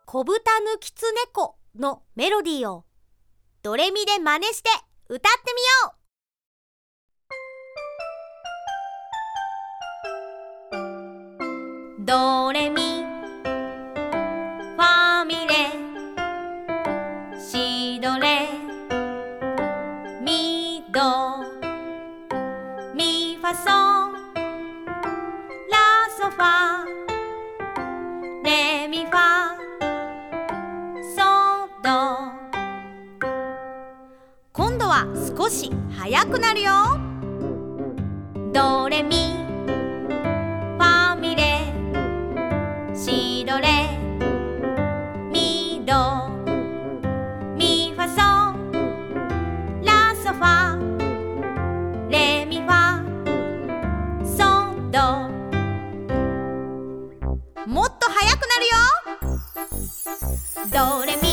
小豚ぬきつ猫のメロディーをドレミで真似して歌ってみよう。ドレミファミレシドレミドミファソラソファレミファソド。今度は少し速くなるよ。ドレミファミレシドレミドミファソラソファレミファソド。もっと速くなるよ。ドレミ